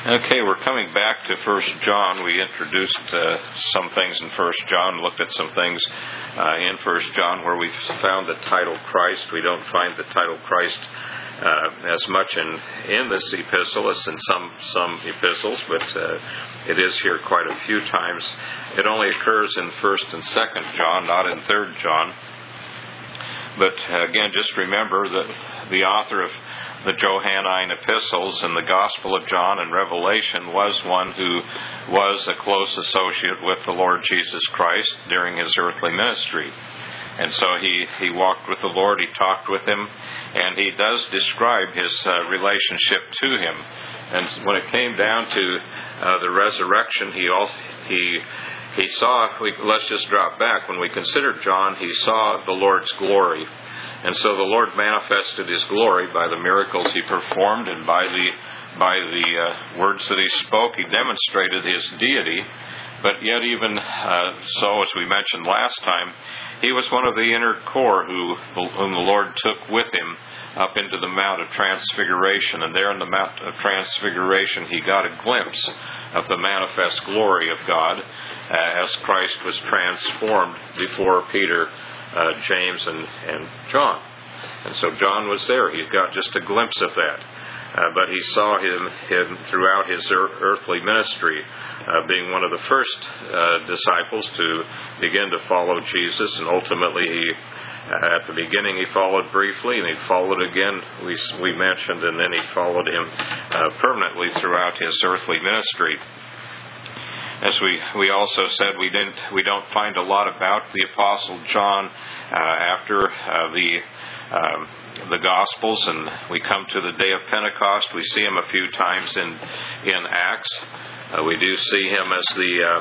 Okay, we're coming back to 1 John. We introduced some things in 1 John, looked at some things in 1 John where we found the title Christ. We don't find the title Christ as much in this epistle as in some epistles, but it is here quite a few times. It only occurs in 1 and 2 John, not in 3 John. But again, just remember that the author of the Johannine epistles and the Gospel of John and Revelation was one who was a close associate with the Lord Jesus Christ during his earthly ministry. And so he walked with the Lord, he talked with him, and he does describe his relationship to him. And when it came down to the resurrection, he saw, let's just drop back, when we considered John, he saw the Lord's glory. And so the Lord manifested his glory by the miracles he performed and by the words that he spoke. He demonstrated his deity. But yet even so, as we mentioned last time, he was one of the inner core whom the Lord took with him up into the Mount of Transfiguration. And there in the Mount of Transfiguration, he got a glimpse of the manifest glory of God as Christ was transformed before Peter, James, and John. And so John was there. He got just a glimpse of that. But he saw him throughout his earthly ministry, being one of the first disciples to begin to follow Jesus. And ultimately, at the beginning, he followed briefly, and he followed again, we mentioned, and then he followed him permanently throughout his earthly ministry. As we also said, we don't find a lot about the Apostle John after the Gospels, and we come to the day of Pentecost. We see him a few times in Acts. We do see him as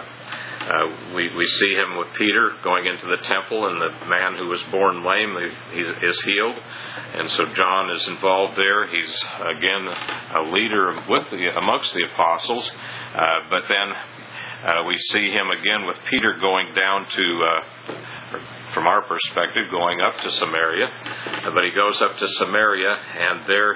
we see him with Peter going into the temple, and the man who was born lame is healed, and so John is involved there. He's again a leader amongst the apostles, but then we see him again with Peter going down to, from our perspective, going up to Samaria. But he goes up to Samaria, and there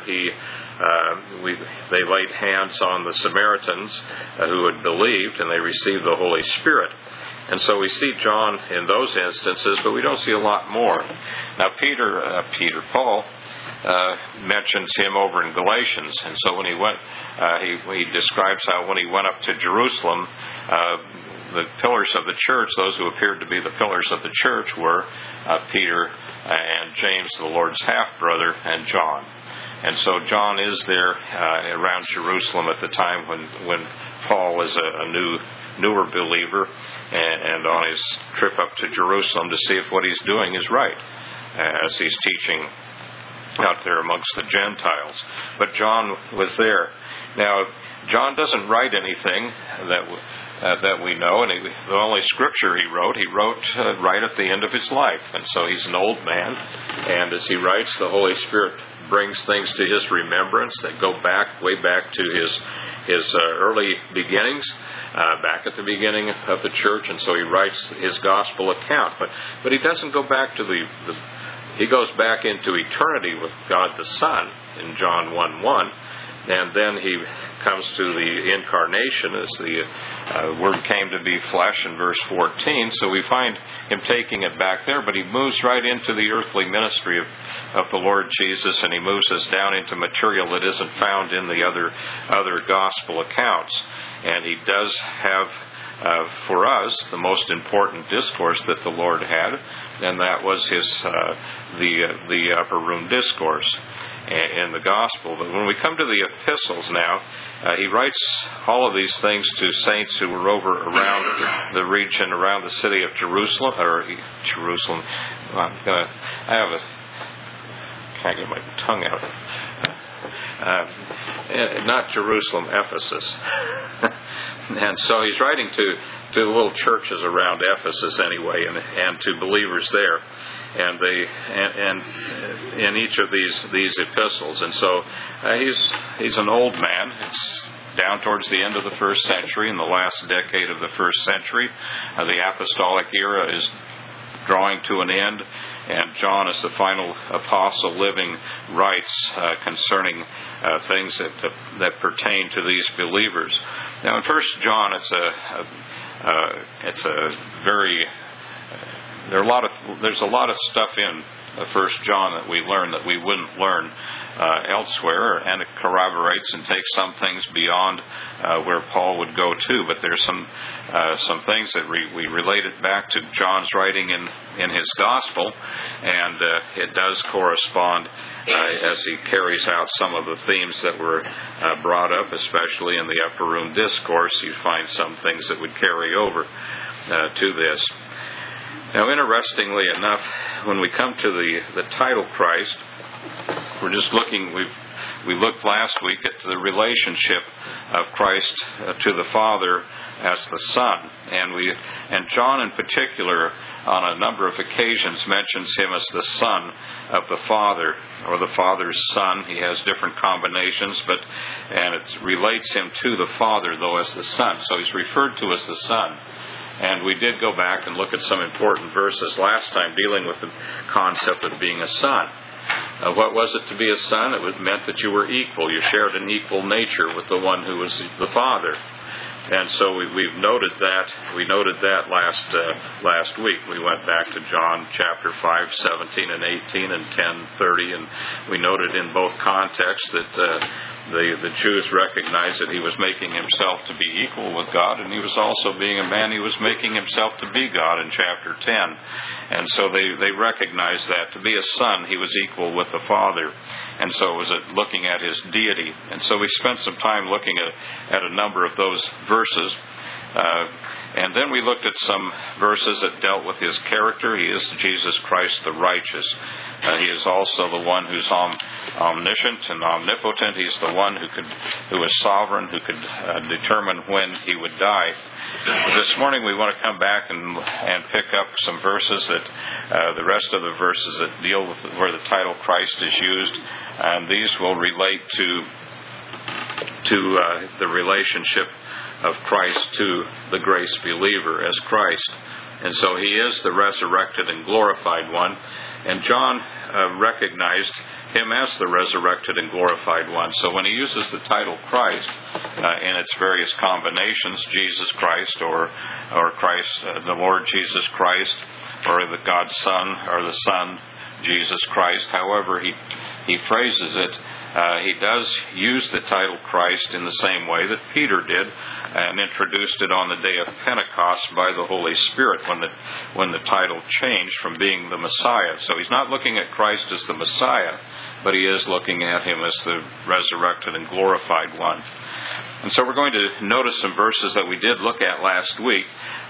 they laid hands on the Samaritans who had believed, and they received the Holy Spirit. And so we see John in those instances, but we don't see a lot more. Now Paul mentions him over in Galatians, and so when he went, he describes how when he went up to Jerusalem, the pillars of the church, those who appeared to be the pillars of the church, were Peter and James, the Lord's half-brother, and John. And so John is there around Jerusalem at the time when Paul is a newer believer, and on his trip up to Jerusalem to see if what he's doing is right, as he's teaching out there amongst the Gentiles. But John was there. Now, John doesn't write anything that we know, and the only scripture he wrote right at the end of his life. And so he's an old man, and as he writes, the Holy Spirit brings things to his remembrance that go way back to his early beginnings, back at the beginning of the church, and so he writes his gospel account. But he doesn't go back to he goes back into eternity with God the Son in John 1:1, and then he comes to the incarnation as the Word came to be flesh in verse 14. So we find him taking it back there, but he moves right into the earthly ministry of the Lord Jesus, and he moves us down into material that isn't found in the other gospel accounts. And he does have for us the most important discourse that the Lord had, and that was the upper room discourse in the gospel. But when we come to the epistles now, he writes all of these things to saints who were over around the region around the city of Jerusalem. Can't get my tongue out. Not Jerusalem, Ephesus. And so he's writing to little churches around Ephesus anyway, and to believers there, and in each of these epistles. And so he's an old man. It's down towards the end of the first century, in the last decade of the first century. The apostolic era is drawing to an end, and John, as the final apostle, living writes concerning things that pertain to these believers. Now, in 1 John, there's a lot of stuff in 1 John that we learn that we wouldn't learn elsewhere, and it corroborates and takes some things beyond where Paul would go to. But there's some things that we relate it back to John's writing in his gospel, and it does correspond as he carries out some of the themes that were brought up, especially in the upper room discourse. You find some things that would carry over to this. Now, interestingly enough, when we come to the title Christ, we're just looking. We looked last week at the relationship of Christ to the Father as the Son, and John in particular, on a number of occasions, mentions him as the Son of the Father, or the Father's Son. He has different combinations, and it relates him to the Father, though, as the Son. So he's referred to as the Son. And we did go back and look at some important verses last time dealing with the concept of being a son. What was it to be a son? It meant that you were equal. You shared an equal nature with the one who was the Father. And so we've noted that. We noted that last week. We went back to John chapter 5, 17 and 18 and 10:30, and we noted in both contexts that the Jews recognized that he was making himself to be equal with God, and he was also, being a man, he was making himself to be God in chapter 10. And so they recognized that to be a son, he was equal with the Father. And so it was looking at his deity. And so we spent some time looking at a number of those verses. And then we looked at some verses that dealt with his character. He is Jesus Christ the righteous. He is also the one who's omniscient and omnipotent. He's the one who is sovereign, who could determine when he would die. This morning we want to come back and pick up some verses that the rest of the verses that deal with where the title Christ is used, and these will relate to the relationship of Christ to the grace believer as Christ. And so he is the resurrected and glorified one. And John recognized him as the resurrected and glorified one. So when he uses the title Christ in its various combinations, Jesus Christ or Christ, the Lord Jesus Christ, or the God's Son, or the Son Jesus Christ, however he phrases it, he does use the title Christ in the same way that Peter did, and introduced it on the day of Pentecost by the Holy Spirit when the title changed from being the Messiah. So he's not looking at Christ as the Messiah, but he is looking at him as the resurrected and glorified one. And so we're going to notice some verses that we did look at last week,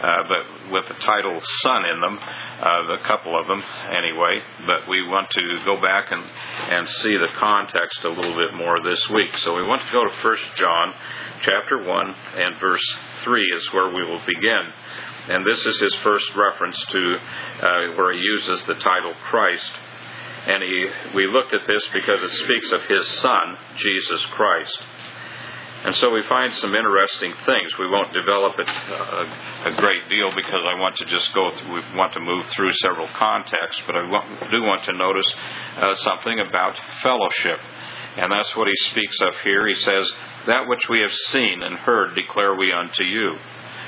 but with the title Son in them, a couple of them anyway. But we want to go back and see the context a little bit more this week. So we want to go to 1 John chapter 1 and verse 3 is where we will begin. And this is his first reference to where he uses the title Christ. And we looked at this because it speaks of his Son, Jesus Christ. And so we find some interesting things. We won't develop it a great deal because I want to just we want to move through several contexts, but I do want to notice something about fellowship. And that's what he speaks of here. He says, "That which we have seen and heard declare we unto you."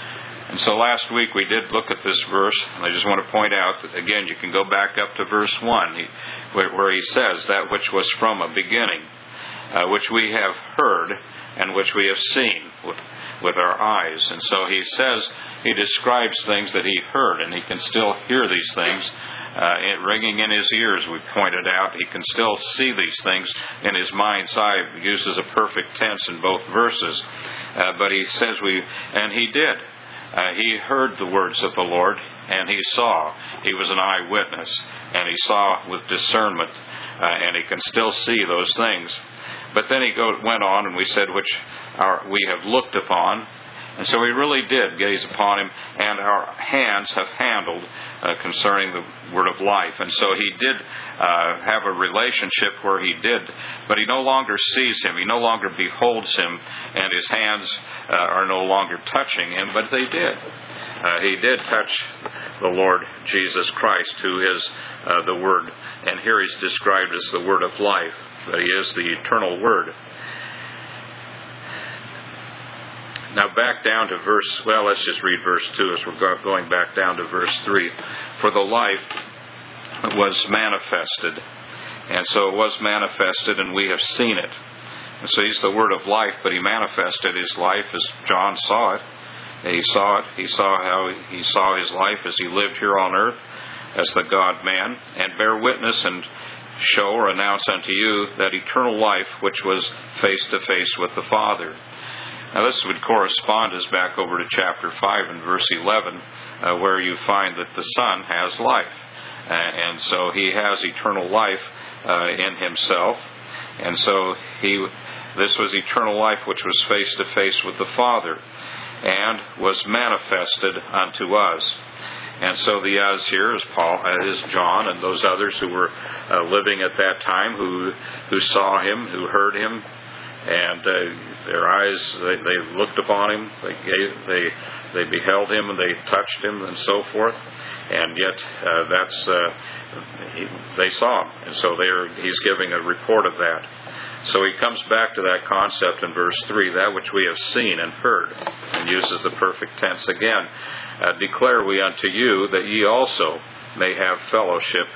And so last week we did look at this verse, and I just want to point out that, again, you can go back up to verse 1, where he says, "That which was from a beginning, which we have heard, and which we have seen with our eyes." And so he says, he describes things that he heard, and he can still hear these things ringing in his ears, we pointed out. He can still see these things in his mind's eye. He uses a perfect tense in both verses. But he says and he did. He heard the words of the Lord, and he saw. He was an eyewitness, and he saw with discernment, and he can still see those things. But then he went on, and we said, which we have looked upon. And so we really did gaze upon him, and our hands have handled concerning the word of life. And so he did have a relationship where he did, but he no longer sees him. He no longer beholds him, and his hands are no longer touching him, but they did. He did touch the Lord Jesus Christ, who is the Word. And here he's described as the Word of life, that he is the eternal Word. Now back down to let's just read verse 2 as we're going back down to verse 3. For the life was manifested. And so it was manifested, and we have seen it. And so he's the Word of life, but he manifested his life as John saw it. He saw it. He saw his life as he lived here on earth as the God-man, and bear witness and show or announce unto you that eternal life which was face to face with the Father. Now this would correspond us back over to chapter 5 and verse 11, where you find that the Son has life. And so he has eternal life in himself. And so this was eternal life which was face to face with the Father, and was manifested unto us. And so the us here is John and those others who were living at that time, who saw him, who heard him, and their eyes, they looked upon him, they beheld him, and they touched him, and so forth. And yet they saw him, and so he's giving a report of that. So he comes back to that concept in verse 3, that which we have seen and heard, and uses the perfect tense again. Declare we unto you that ye also may have fellowship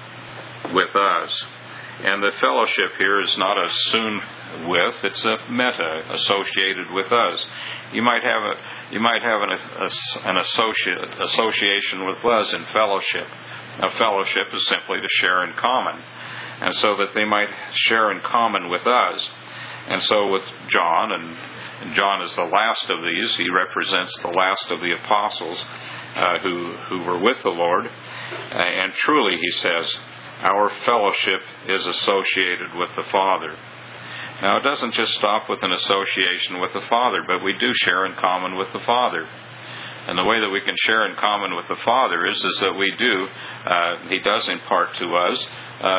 with us. And the fellowship here is not a soon with, it's a meta, associated with us. You might have an association with us in fellowship. Now, fellowship is simply to share in common. And so that they might share in common with us. And so with John, and John is the last of these, he represents the last of the apostles who were with the Lord. And truly, he says, our fellowship is associated with the Father. Now, it doesn't just stop with an association with the Father, but we do share in common with the Father. And the way that we can share in common with the Father is that we do, he does impart to us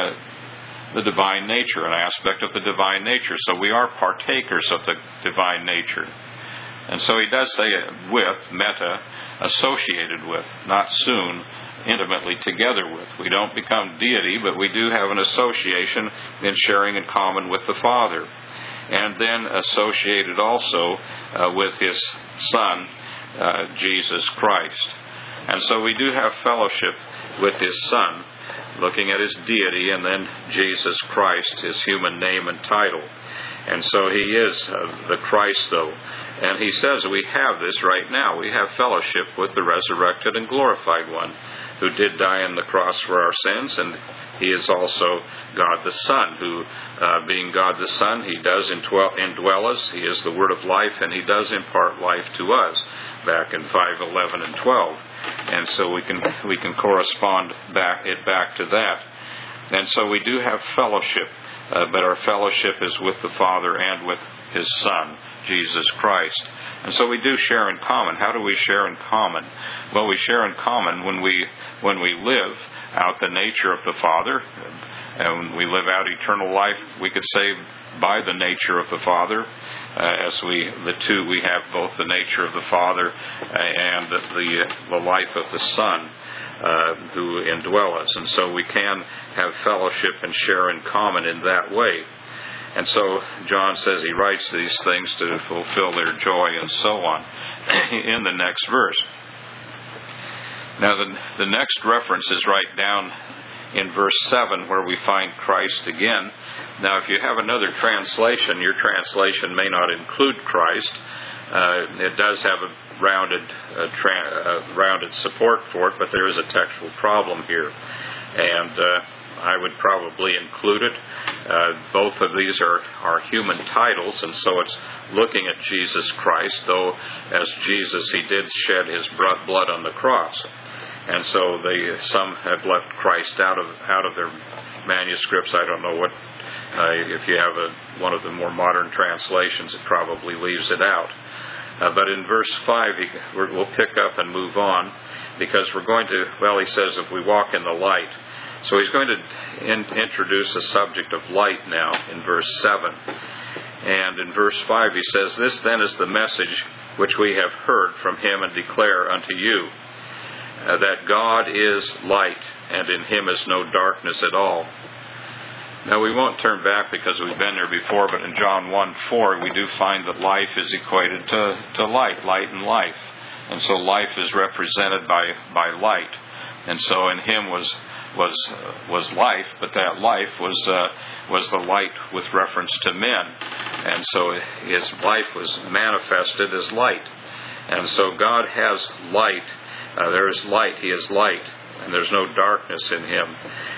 the divine nature, an aspect of the divine nature. So we are partakers of the divine nature. And so he does say with, meta, associated with, not soon, intimately together with. We don't become deity, but we do have an association in sharing in common with the Father. And then associated also with his Son, Jesus Christ. And so we do have fellowship with his Son, looking at his deity, and then Jesus Christ, his human name and title. And so he is the Christ, though. And he says we have this right now. We have fellowship with the resurrected and glorified one, who did die on the cross for our sins, and he is also God the Son, who, being God the Son, he does indwell us. He is the Word of life, and he does impart life to us, back in 5:11 and 12. And so we can correspond back to that. And so we do have fellowship, but our fellowship is with the Father and with his Son, Jesus Christ. And so we do share in common. How do we share in common? Well, we share in common when we live out the nature of the Father, and when we live out eternal life, we could say by the nature of the Father, as we have both the nature of the Father and the life of the Son, who indwell us. And so we can have fellowship and share in common in that way. And so John says he writes these things to fulfill their joy and so on in the next verse. Now the next reference is right down in verse 7, where we find Christ again. Now if you have another translation, your translation may not include Christ. It does have a rounded support for it, but there is a textual problem here. And I would probably include it. Both of these are human titles, and so it's looking at Jesus Christ, though as Jesus he did shed his blood on the cross. And so some have left Christ out of their manuscripts. I don't know what, if you have one of the more modern translations, it probably leaves it out. But in verse 5, we'll pick up and move on, because he says if we walk in the light. So he's going to introduce the subject of light now in verse 7. And in verse 5 he says, this then is the message which we have heard from him and declare unto you. that God is light, and in Him is no darkness at all. Now, we won't turn back because we've been there before, but in John 1:4, we do find that life is equated to light and life. And so life is represented by light. And so in Him was life, but that life was the light with reference to men. And so His life was manifested as light. And so God has light. There is light. He is light. And there's no darkness in Him.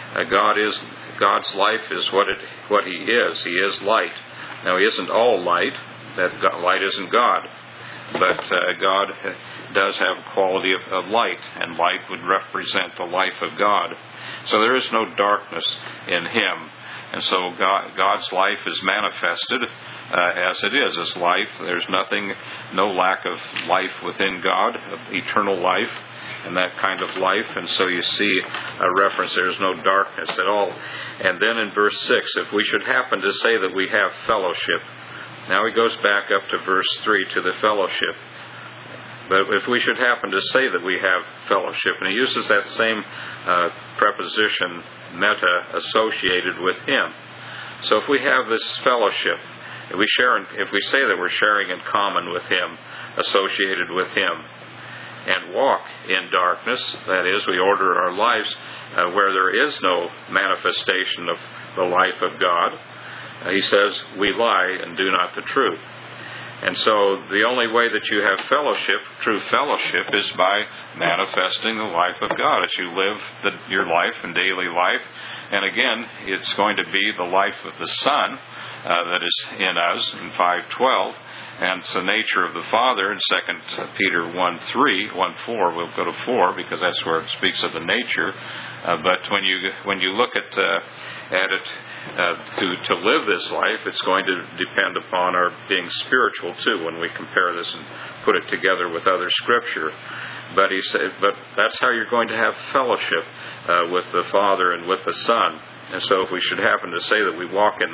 God's life is what He is. He is light. Now, He isn't all light. That light isn't God. But God does have quality of light, and light would represent the life of God. So there is no darkness in Him. And so God's life is manifested as it is, as life. There's no lack of life within God, of eternal life, and that kind of life. And so you see a reference, there's no darkness at all. And then in verse 6, if we should happen to say that we have fellowship, now he goes back up to verse 3 to the fellowship. But if we should happen to say that we have fellowship, and he uses that same preposition, meta, associated with Him. So if we have this fellowship, if we say that we're sharing in common with Him, associated with Him, and walk in darkness, that is, we order our lives where there is no manifestation of the life of God, he says, we lie and do not the truth. And so the only way that you have fellowship, true fellowship, is by manifesting the life of God as you live your life and daily life. And again, it's going to be the life of the Son that is in us in 5:12. And it's the nature of the Father in 2 Peter 1:4. We'll go to 4 because that's where it speaks of the nature. But when you look at it to live this life, it's going to depend upon our being spiritual too. When we compare this and put it together with other Scripture, but he said, but that's how you're going to have fellowship with the Father and with the Son. And so if we should happen to say that we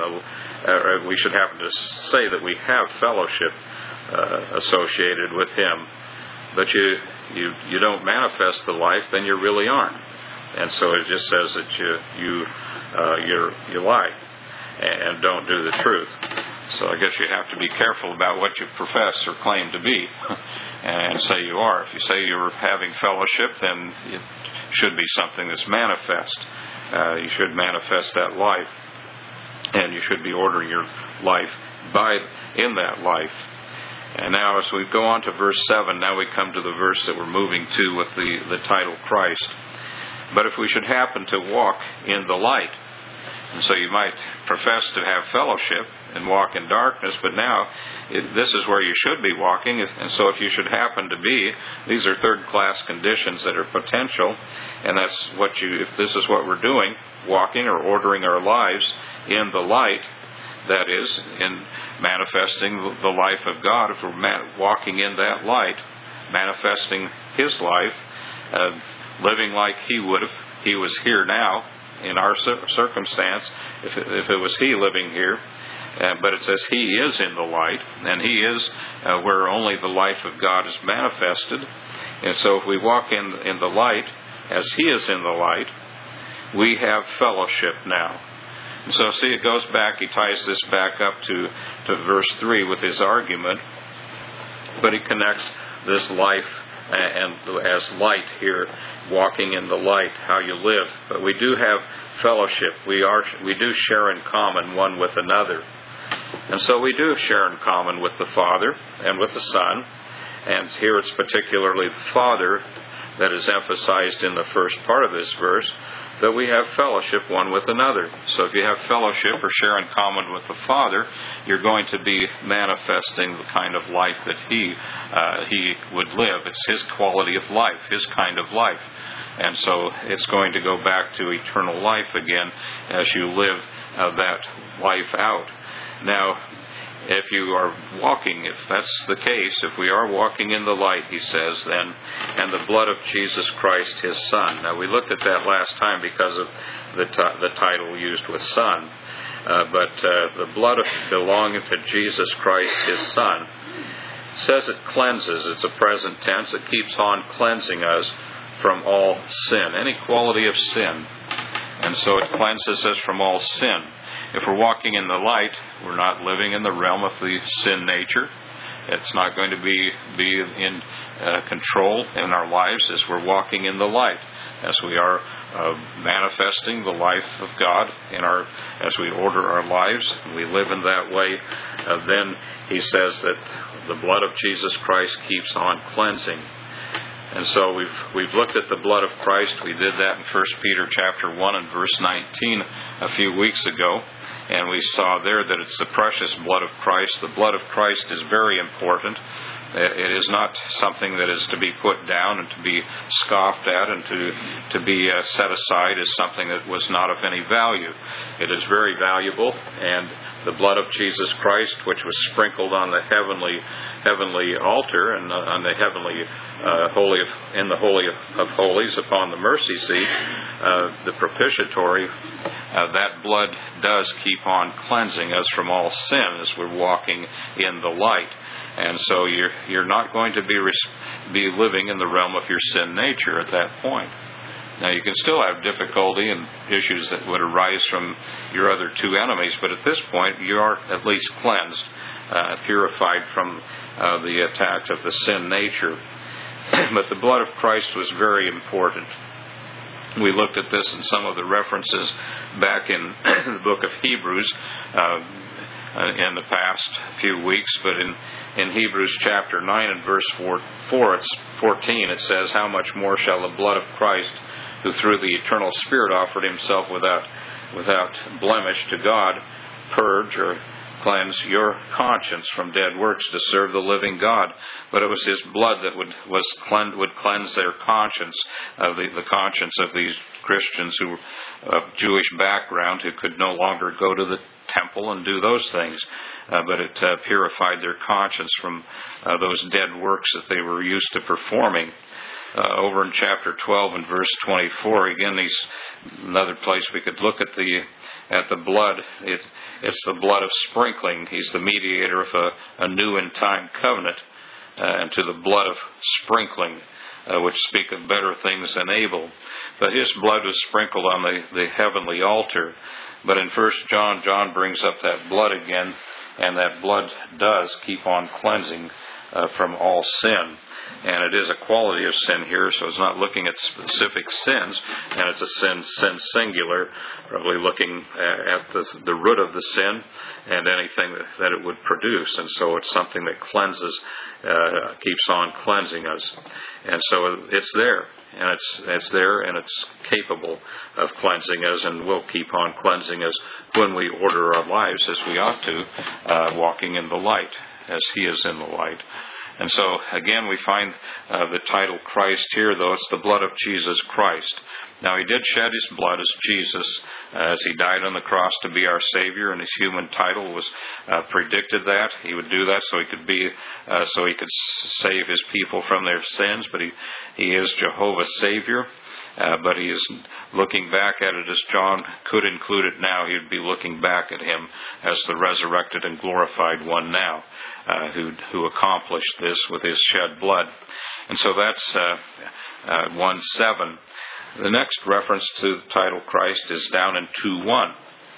we should happen to say that we have fellowship associated with Him, but you don't manifest the life, then you really aren't. And so it just says that you lie and don't do the truth. So I guess you have to be careful about what you profess or claim to be and say you are. If you say you're having fellowship, then it should be something that's manifest. You should manifest that life, and you should be ordering your life in that life. And now as we go on to verse 7, now we come to the verse that we're moving to with the title Christ. But if we should happen to walk in the light, and so you might profess to have fellowship and walk in darkness, but now this is where you should be walking. And so if you should happen to be, these are third-class conditions that are potential, and that's if this is what we're doing, walking or ordering our lives in the light, that is, in manifesting the life of God, if we're walking in that light, manifesting His life, living like He would if He was here now, in our circumstance, if it was He living here. But it says He is in the light, and He is where only the life of God is manifested. And so if we walk in the light, as He is in the light, we have fellowship now. And so see, it goes back, he ties this back up to verse 3 with his argument, but he connects this life and as light here, walking in the light, how you live. But we do have fellowship. We do share in common one with another. And so we do share in common with the Father and with the Son. And here it's particularly the Father that is emphasized in the first part of this verse, that we have fellowship one with another. So if you have fellowship or share in common with the Father, you're going to be manifesting the kind of life that He would live. It's His quality of life, His kind of life. And so it's going to go back to eternal life again as you live that life out. Now, if you are walking, if that's the case, if we are walking in the light, he says, then, and the blood of Jesus Christ, His Son. Now, we looked at that last time because of the title used with Son. But the blood belonging to Jesus Christ, His Son, says it cleanses. It's a present tense. It keeps on cleansing us from all sin, any quality of sin. And so it cleanses us from all sin. If we're walking in the light, we're not living in the realm of the sin nature. It's not going to be in control in our lives as we're walking in the light, as we are manifesting the life of God as we order our lives, and we live in that way. Then he says that the blood of Jesus Christ keeps on cleansing. And so we've looked at the blood of Christ. We did that in 1 Peter chapter 1 and verse 19 a few weeks ago. And we saw there that it's the precious blood of Christ. The blood of Christ is very important. It is not something that is to be put down and to be scoffed at and to be set aside as something that was not of any value. It is very valuable, and the blood of Jesus Christ, which was sprinkled on the heavenly altar and on the heavenly Holy of Holies upon the mercy seat, the propitiatory, that blood does keep on cleansing us from all sin as we're walking in the light. And so you're not going to be living in the realm of your sin nature at that point. Now, you can still have difficulty and issues that would arise from your other two enemies, but at this point you are at least cleansed, purified from the attack of the sin nature. But the blood of Christ was very important. We looked at this in some of the references back in the book of Hebrews in the past few weeks, but in Hebrews chapter 9 and verse 14 it says, "How much more shall the blood of Christ, who through the eternal Spirit offered himself without blemish to God, purge or cleanse your conscience from dead works to serve the living God." But it was his blood that would cleanse their conscience, the conscience of these Christians who of Jewish background who could no longer go to the temple and do those things, but it purified their conscience from those dead works that they were used to performing. Over in chapter 12 and verse 24, again, another place we could look at the blood. It's the blood of sprinkling. He's the mediator of a new and time covenant, and to the blood of sprinkling, which speak of better things than Abel. But his blood was sprinkled on the heavenly altar. But in 1 John brings up that blood again, and that blood does keep on cleansing from all sin. And it is a quality of sin here, so it's not looking at specific sins, and it's a sin singular, probably looking at the root of the sin and anything that it would produce. And so it's something that cleanses, keeps on cleansing us. And so it's there. And it's there, and it's capable of cleansing us, and will keep on cleansing us when we order our lives as we ought to, walking in the light, as he is in the light. And so, again, we find the title Christ here, though it's the blood of Jesus Christ. Now, he did shed his blood as Jesus, as he died on the cross to be our Savior, and his human title was predicted that he would do that so he could save his people from their sins. But he is Jehovah's Savior. But he is looking back at it as John could include it now. He would be looking back at him as the resurrected and glorified one now, who accomplished this with his shed blood. And so that's 1:7. The next reference to the title Christ is down in 2:1.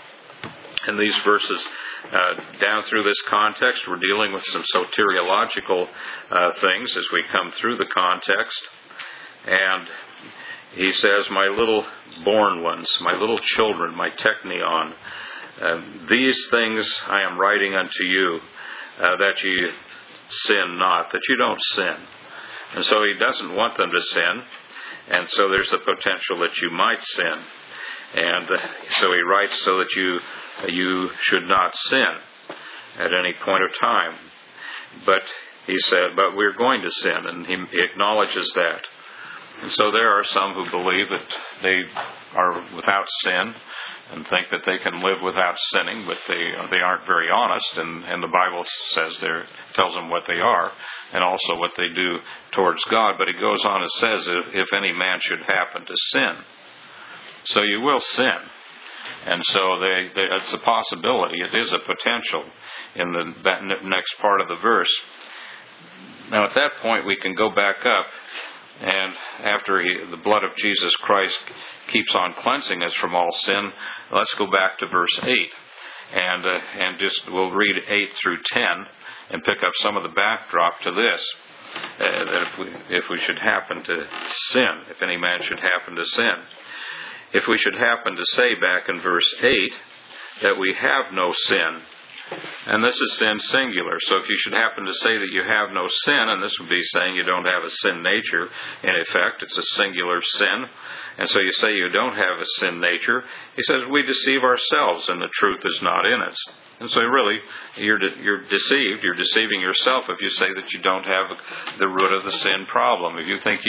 In these verses, down through this context, we're dealing with some soteriological things as we come through the context. And he says, "My little born ones, my little children, my teknion, these things I am writing unto you, that ye sin not," that you don't sin. And so he doesn't want them to sin, and so there's the potential that you might sin. And so he writes so that you should not sin at any point of time. But he said, but we're going to sin, and he acknowledges that. And so there are some who believe that they are without sin and think that they can live without sinning, but they aren't very honest, and the Bible tells them what they are and also what they do towards God. But it goes on and says, if any man should happen to sin. So you will sin. And so it's a possibility. It is a potential in that next part of the verse. Now at that point we can go back up And after the blood of Jesus Christ keeps on cleansing us from all sin, let's go back to verse 8. And just we'll read 8 through 10 and pick up some of the backdrop to this. That if we should happen to sin, if any man should happen to sin. If we should happen to say back in verse 8 that we have no sin, and this is sin singular, so if you should happen to say that you have no sin, and this would be saying you don't have a sin nature, in effect, it's a singular sin, and so you say you don't have a sin nature, he says we deceive ourselves and the truth is not in us. And so really, you're deceived. You're deceiving yourself if you say that you don't have the root of the sin problem. If you think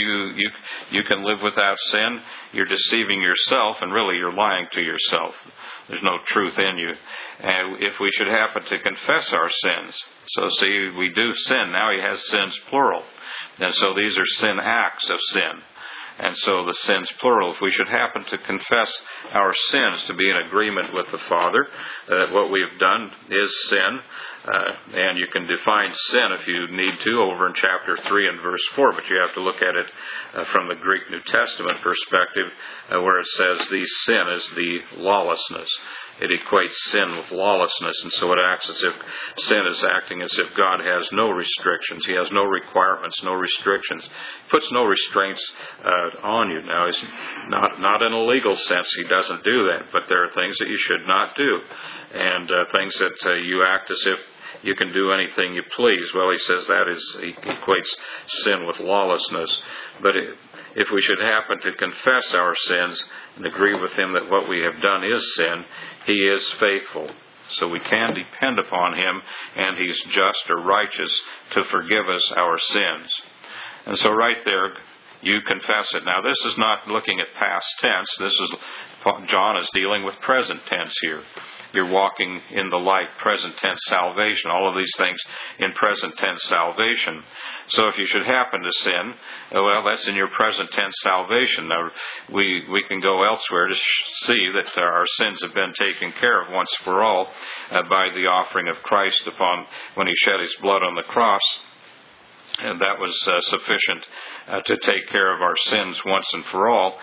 you can live without sin, you're deceiving yourself, and really you're lying to yourself. There's no truth in you. And if we should happen to confess our sins, so see, we do sin. Now he has sins plural. And so these are sin acts of sin. And so the sins plural. If we should happen to confess our sins, to be in agreement with the Father, that what we have done is sin, and you can define sin if you need to over in chapter 3 and verse 4, but you have to look at it from the Greek New Testament perspective, where it says the sin is the lawlessness. It equates sin with lawlessness, and so it acts as if sin is acting as if God has no restrictions. He has no requirements, no restrictions. He puts no restraints on you. Now, he's not in a legal sense. He doesn't do that, but there are things that you should not do, and things that you act as if you can do anything you please. Well, he says he equates sin with lawlessness. But if we should happen to confess our sins and agree with him that what we have done is sin, he is faithful. So we can depend upon him, and he's just or righteous to forgive us our sins. And so right there, you confess it. Now, this is not looking at past tense. John is dealing with present tense here. You're walking in the light, present tense salvation. All of these things in present tense salvation. So if you should happen to sin, well, that's in your present tense salvation. Now, we can go elsewhere to see that our sins have been taken care of once for all by the offering of Christ when he shed his blood on the cross. And that was sufficient to take care of our sins once and for all,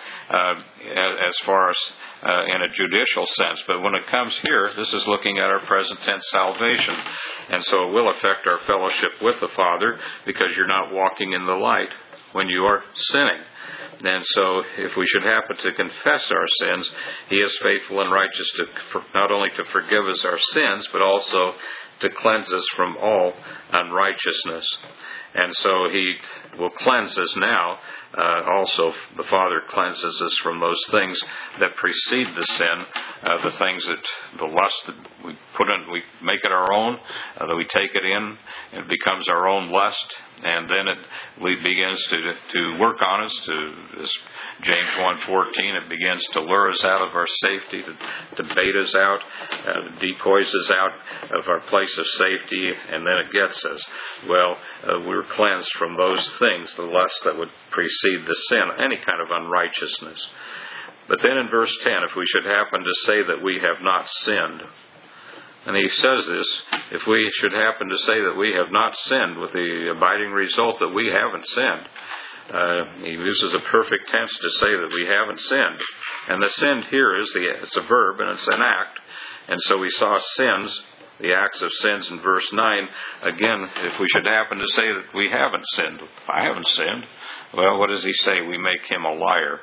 as far as in a judicial sense. But when it comes here, this is looking at our present tense salvation. And so it will affect our fellowship with the Father, because you're not walking in the light when you are sinning. And so if we should happen to confess our sins, he is faithful and righteous not only to forgive us our sins, but also to cleanse us from all unrighteousness. And so he will cleanse us now. Also, the Father cleanses us from those things that precede the sin, the things that the lust that we put in, we make it our own, that we take it in, it becomes our own lust, and then it begins to work on us. As James 1:14, it begins to lure us out of our safety, to bait us out, decoys us out of our place of safety, and then it gets us. Well, we're cleansed from those things, the lust that would precede the sin, any kind of unrighteousness. But then in verse 10, if we should happen to say that we have not sinned, and he says this, if we should happen to say that we have not sinned, with the abiding result that we haven't sinned. He uses a perfect tense to say that we haven't sinned. And the sin here it's a verb and it's an act. And so we saw sins, the acts of sins in verse 9. Again, if we should happen to say that we haven't sinned, I haven't sinned. Well, what does he say? We make him a liar.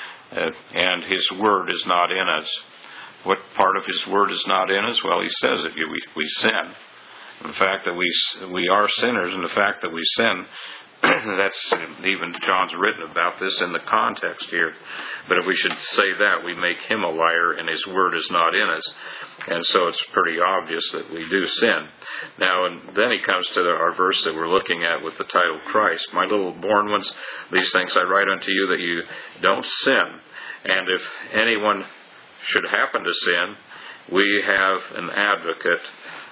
And his word is not in us. What part of his word is not in us? Well, he says that we sin. The fact that we are sinners, and the fact that we sin, that's even John's written about this in the context here. But if we should say that, we make him a liar, and his word is not in us. And so it's pretty obvious that we do sin. Now, and then he comes to our verse that we're looking at with the title Christ. My little born ones, these things I write unto you that you don't sin. And if anyone should happen to sin, we have an advocate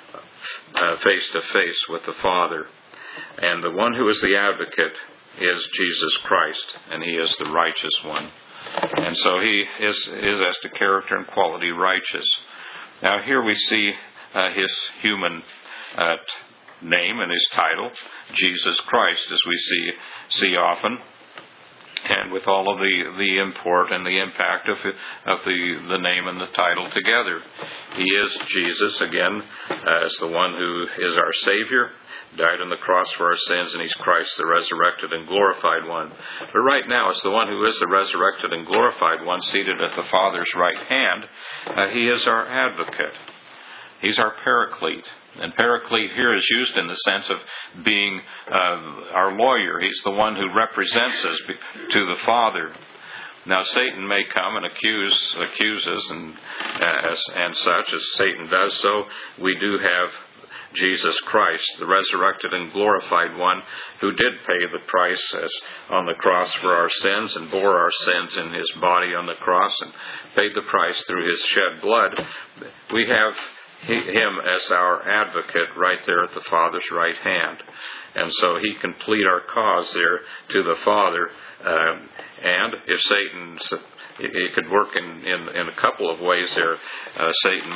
face to face with the Father. And the one who is the advocate is Jesus Christ, and he is the righteous one. And so he is as to character and quality righteous. Now here we see his human name and his title, Jesus Christ, as we see often. and with all of the import and the impact of the name and the title together. He is Jesus, again, as the one who is our Savior, died on the cross for our sins, and He's Christ, the resurrected and glorified one. But right now, it's the one who is the resurrected and glorified one, seated at the Father's right hand. He is our advocate. He's our paraclete. And paraclete here is used in the sense of being our lawyer. He's the one who represents us to the Father. Now, Satan may come and accuse us, and such as Satan does so. We do have Jesus Christ, the resurrected and glorified one, who did pay the price as on the cross for our sins and bore our sins in His body on the cross and paid the price through His shed blood. We have Him as our advocate right there at the Father's right hand. And so He can plead our cause there to the Father. And if Satan's... It could work in a couple of ways there. Satan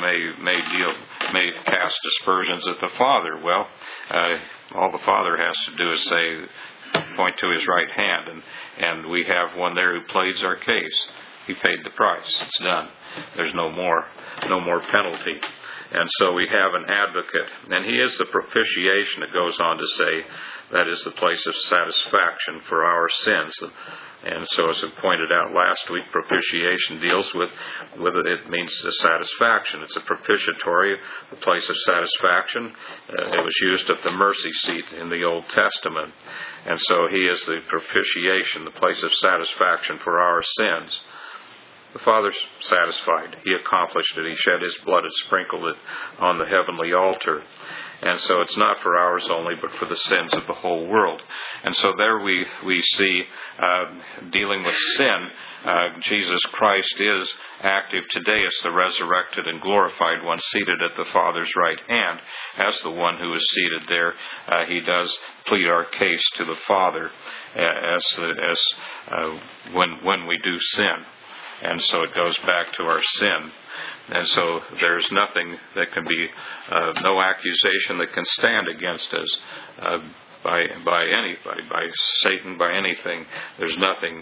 may cast aspersions at the Father. Well, all the Father has to do is point to His right hand, and we have one there who pleads our case. He paid the price. It's done. There's no more penalty. And so we have an advocate, and He is the propitiation. It goes on to say that is the place of satisfaction for our sins. And so, as I pointed out last week, propitiation deals with it means the satisfaction. It's a propitiatory, a place of satisfaction. It was used at the mercy seat in the Old Testament. And so He is the propitiation, the place of satisfaction for our sins. The Father's satisfied. He accomplished it. He shed His blood and sprinkled it on the heavenly altar. And so it's not for ours only, but for the sins of the whole world. And so there we see, dealing with sin, Jesus Christ is active today as the resurrected and glorified one, seated at the Father's right hand. As the one who is seated there, He does plead our case to the Father when we do sin. And so it goes back to our sin. And so there's nothing that can be, no accusation that can stand against us by anybody, by Satan, by anything. There's nothing.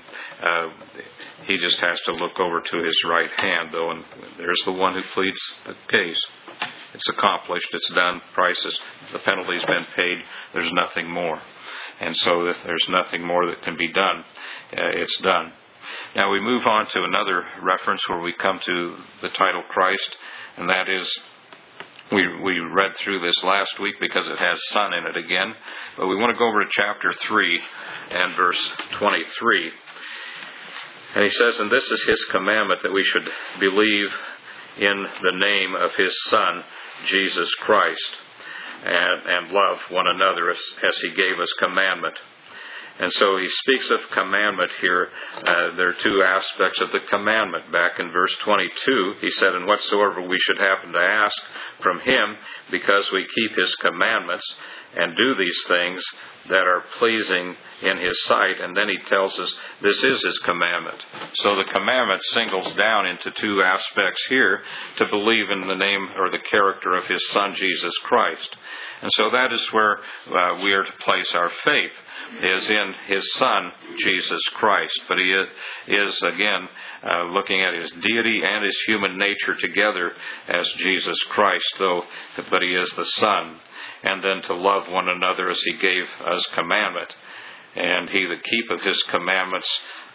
He just has to look over to His right hand, though, and there's the one who pleads the case. It's accomplished. It's done. The penalty's been paid. There's nothing more. And so if there's nothing more that can be done, it's done. Now we move on to another reference where we come to the title Christ, and that is, we read through this last week because it has Son in it again, but we want to go over to chapter 3 and verse 23. And he says, "And this is His commandment, that we should believe in the name of His Son, Jesus Christ, and love one another as He gave us commandment." And so he speaks of commandment here. There are two aspects of the commandment. Back in verse 22, he said, "And whatsoever we should happen to ask from Him, because we keep His commandments and do these things that are pleasing in His sight." And then he tells us this is His commandment. So the commandment singles down into two aspects here: to believe in the name or the character of His Son, Jesus Christ. And so that is where we are to place our faith, is in His Son, Jesus Christ. But He is, again, looking at His deity and His human nature together as Jesus Christ, but He is the Son. And then to love one another as He gave us commandment. And he that keepeth His commandments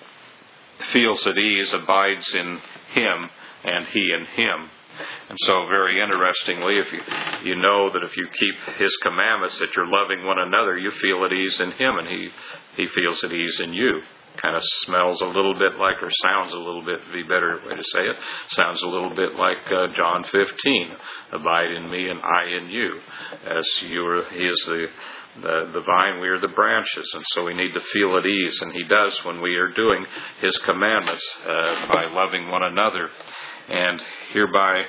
feels at ease, abides in Him, and He in him. And so, very interestingly, if you know that if you keep His commandments, that you're loving one another, you feel at ease in Him, and He feels at ease in you. Kind of smells a little bit like, or sounds a little bit, be a better way to say it, sounds a little bit like John 15, "Abide in me and I in you." He is the vine, we are the branches, and so we need to feel at ease, and He does when we are doing His commandments by loving one another. And hereby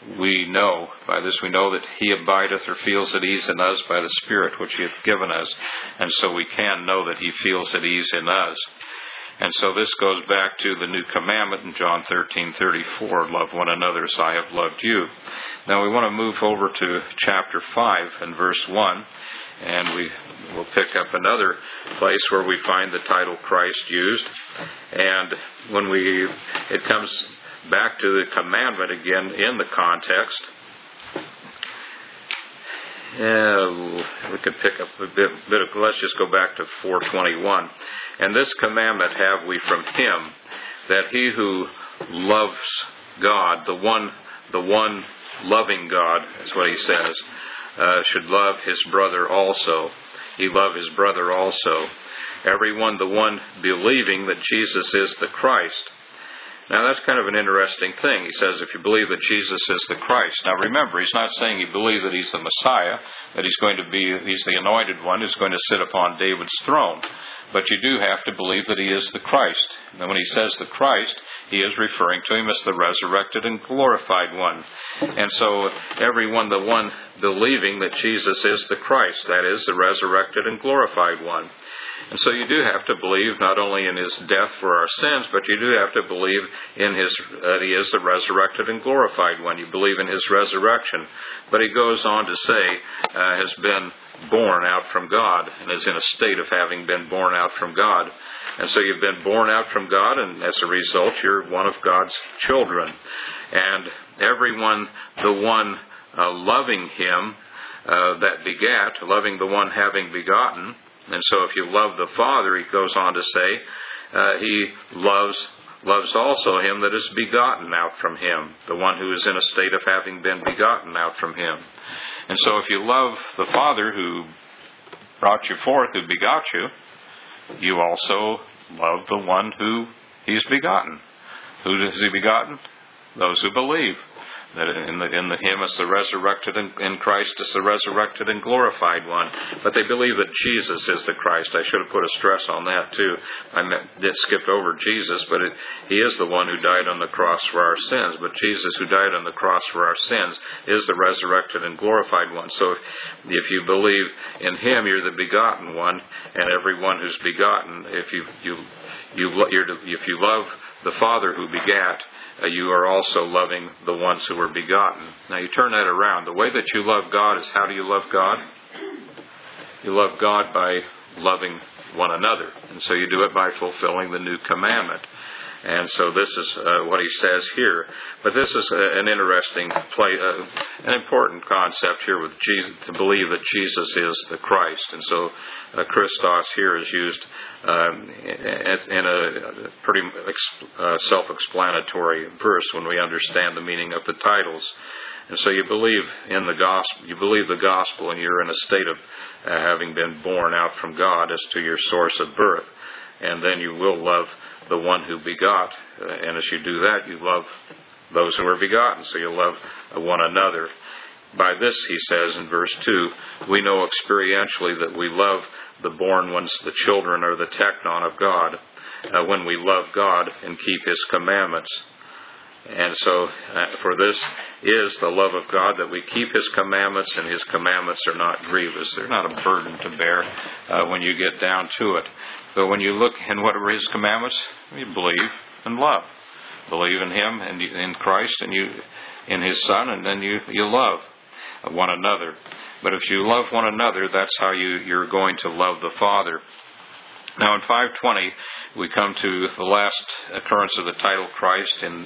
by this we know that He abideth or feels at ease in us by the Spirit which He hath given us. And so we can know that He feels at ease in us. And so this goes back to the new commandment in John 13:34, "Love one another as I have loved you." Now we want to move over to chapter 5 and verse 1. And we will pick up another place where we find the title Christ used. And when it comes back to the commandment again in the context, we could pick up a bit of, let's just go back to 4:21. And this commandment have we from him, that he who loves God, the one loving God, that's what he says, should love his brother also. He love his brother also. Everyone, the one believing that Jesus is the Christ. Now that's kind of an interesting thing. He says if you believe that Jesus is the Christ. Now remember, he's not saying you believe that he's the Messiah, that he's the anointed one who's going to sit upon David's throne. But you do have to believe that he is the Christ. And when he says the Christ, he is referring to him as the resurrected and glorified one. And so everyone, the one believing that Jesus is the Christ, that is, the resurrected and glorified one. And so you do have to believe not only in his death for our sins, but you do have to believe in that he is the resurrected and glorified one. You believe in his resurrection. But he goes on to say, has been born out from God, and is in a state of having been born out from God. And so you've been born out from God, and as a result, you're one of God's children. And everyone, the one loving him that begat, loving the one having begotten. And so if you love the Father, he goes on to say, he loves also him that is begotten out from him, the one who is in a state of having been begotten out from him. And so if you love the Father who brought you forth, who begot you, you also love the one who he's begotten. Who has he begotten? Those who believe. That in him is the resurrected, in Christ is the resurrected and glorified one. But they believe that Jesus is the Christ. I should have put a stress on that too. I skipped over Jesus, but he is the one who died on the cross for our sins. But Jesus, who died on the cross for our sins, is the resurrected and glorified one. So if you believe in him, you're the begotten one, and everyone who's begotten, if you love the Father who begat, you are also loving the ones who were begotten. Now you turn that around. The way that you love God is, how do you love God? You love God by loving one another. And so you do it by fulfilling the new commandment. And so this is what he says here. But this is an interesting an important concept here with Jesus, to believe that Jesus is the Christ. And so Christos here is used in a pretty self-explanatory verse when we understand the meaning of the titles. And so you believe in the gospel, and you're in a state of having been born out from God as to your source of birth. And then you will love the one who begot. And as you do that, you love those who are begotten. So you love one another. By this, he says in verse 2, we know experientially that we love the born ones, the children, or the teknon of God, when we love God and keep his commandments. And so, for this is the love of God, that we keep his commandments, and his commandments are not grievous. They're not a burden to bear when you get down to it. But when you look in what are his commandments, you believe and love. Believe in him and in Christ, and you in his Son, and then you love one another. But if you love one another, that's how you're going to love the Father. Now in 5:20, we come to the last occurrence of the title Christ in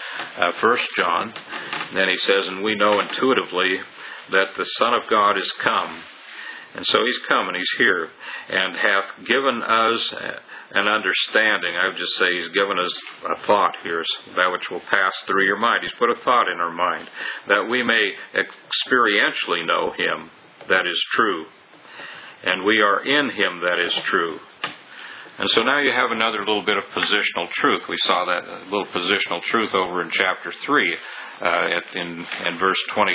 1 John. Then he says, and we know intuitively that the Son of God is come. And so he's come, and he's here, and hath given us an understanding. I would just say he's given us a thought here, that which will pass through your mind. He's put a thought in our mind, that we may experientially know him that is true. And we are in him that is true. And so now you have another little bit of positional truth. We saw that little positional truth over in chapter 3. In verse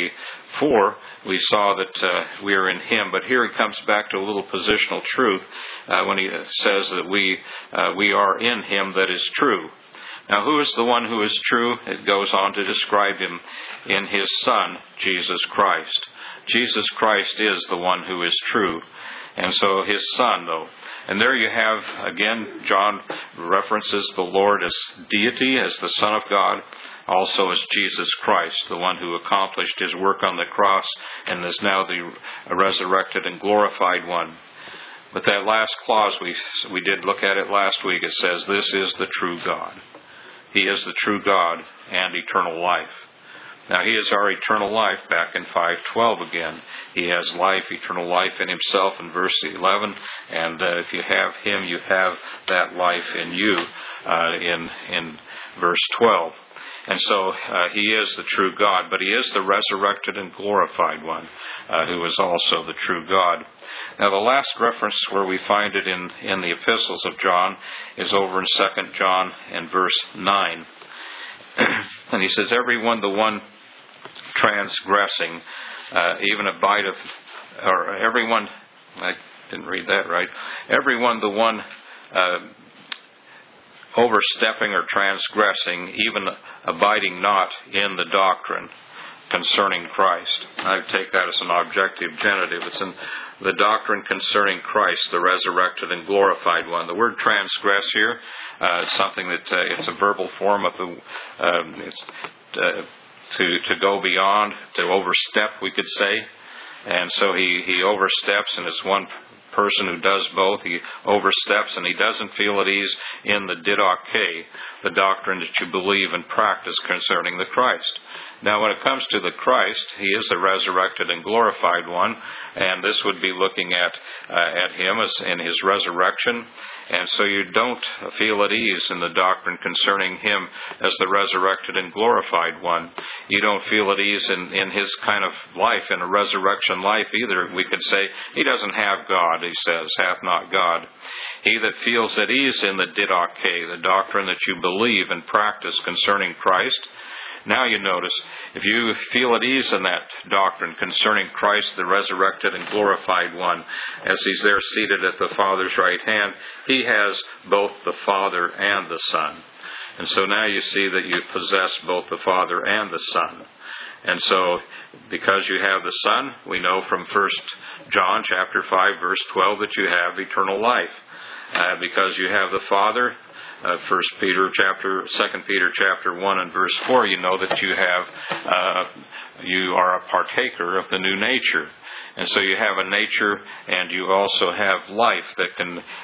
24, we saw that we are in him. But here he comes back to a little positional truth when he says that we are in him that is true. Now, who is the one who is true? It goes on to describe him in his Son, Jesus Christ. Jesus Christ is the one who is true. And so his Son, though. And there you have, again, John references the Lord as deity, as the Son of God. also as Jesus Christ, the one who accomplished his work on the cross and is now the resurrected and glorified one. But that last clause, we did look at it last week. It says, this is the true God. He is the true God and eternal life. Now, he is our eternal life back in 5:12 again. He has life, eternal life in himself in verse 11. And if you have him, you have that life in you in verse 12. And so he is the true God, but he is the resurrected and glorified one, who is also the true God. Now, the last reference where we find it in the epistles of John is over in 2 John and verse 9. And he says, everyone, the one transgressing, even abideth, or everyone, I didn't read that right, everyone, the one overstepping or transgressing, even abiding not in the doctrine concerning Christ. I take that as an objective genitive. It's in the doctrine concerning Christ, the resurrected and glorified one. The word transgress here is something that it's a verbal form of to go beyond, to overstep, we could say. And so he oversteps, and it's one person who does both. He oversteps, and he doesn't feel at ease in the didache, the doctrine that you believe and practice concerning the Christ. Now, when it comes to the Christ, he is the resurrected and glorified one, and this would be looking at him as in his resurrection. And so you don't feel at ease in the doctrine concerning him as the resurrected and glorified one. You don't feel at ease in his kind of life, in a resurrection life either. We could say, he doesn't have God, he says, hath not God. He that feels at ease in the didache, the doctrine that you believe and practice concerning Christ. Now you notice, if you feel at ease in that doctrine concerning Christ, the resurrected and glorified one, as he's there seated at the Father's right hand, he has both the Father and the Son. And so now you see that you possess both the Father and the Son. And so, because you have the Son, we know from 1 John chapter 5, verse 12, that you have eternal life. Because you have the Father, 2 Peter chapter 1 and verse 4, you know that you are a partaker of the new nature. And so you have a nature, and you also have life that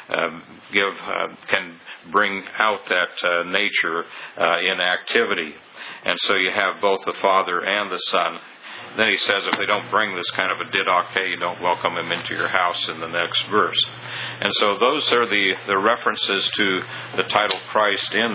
can bring out that nature in activity. And so you have both the Father and the Son. Then he says, if they don't bring this kind of a didache, you don't welcome him into your house in the next verse. And so those are the references to the title Christ in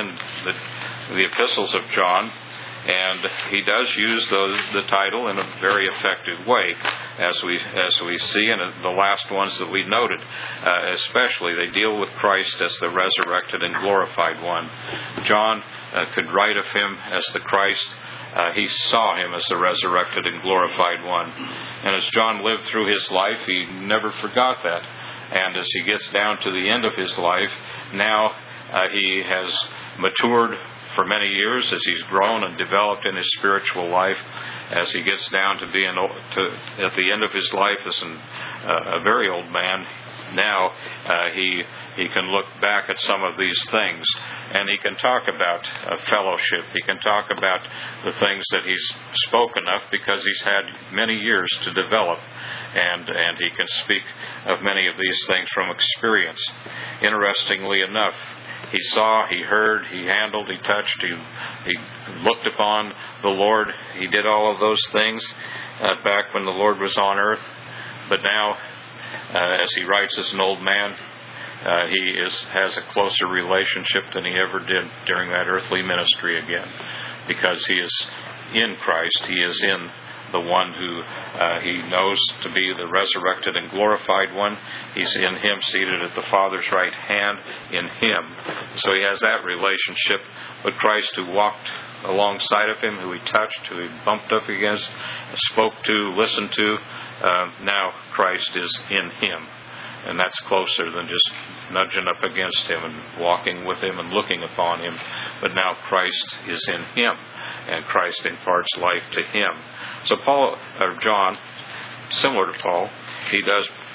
the epistles of John. And he does use the title in a very effective way, as we see in the last ones that we noted. Especially, they deal with Christ as the resurrected and glorified one. John could write of him as the Christ. He saw him as the resurrected and glorified one. And as John lived through his life, he never forgot that. And as he gets down to the end of his life, now he has matured for many years as he's grown and developed in his spiritual life. As he gets down to being at the end of his life as a very old man, now he can look back at some of these things, and he can talk about fellowship. He can talk about the things that he's spoken of, because he's had many years to develop, and he can speak of many of these things from experience. Interestingly enough, he saw, he heard, he handled, he touched, he looked upon the Lord. He did all of those things back when the Lord was on earth. But now, as he writes as an old man, he has a closer relationship than he ever did during that earthly ministry again. Because he is in Christ, he is in the one who he knows to be the resurrected and glorified one. He's in him, seated at the Father's right hand, in him. So he has that relationship. But Christ, who walked alongside of him, who he touched, who he bumped up against, spoke to, listened to, now Christ is in him. And that's closer than just nudging up against him and walking with him and looking upon him. But now Christ is in him, and Christ imparts life to him. So John, similar to Paul, he does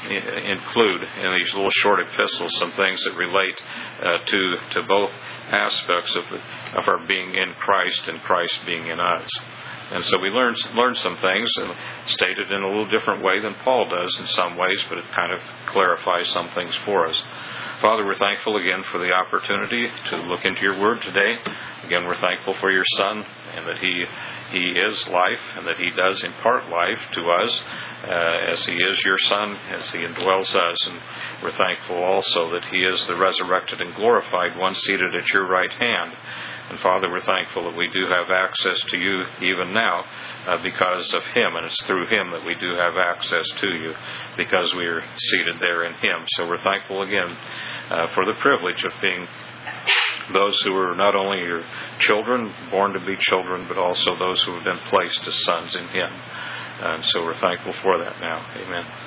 include in these little short epistles some things that relate to both aspects of our being in Christ and Christ being in us. And so we learned some things, and stated in a little different way than Paul does in some ways, but it kind of clarifies some things for us. Father, we're thankful again for the opportunity to look into your word today. Again, we're thankful for your Son, and that he is life, and that he does impart life to us as he is your Son, as he indwells us. And we're thankful also that he is the resurrected and glorified one seated at your right hand. And Father, we're thankful that we do have access to you even now because of him, and it's through him that we do have access to you because we are seated there in him. So we're thankful again for the privilege of being those who are not only your children, born to be children, but also those who have been placed as sons in him. And so we're thankful for that now. Amen.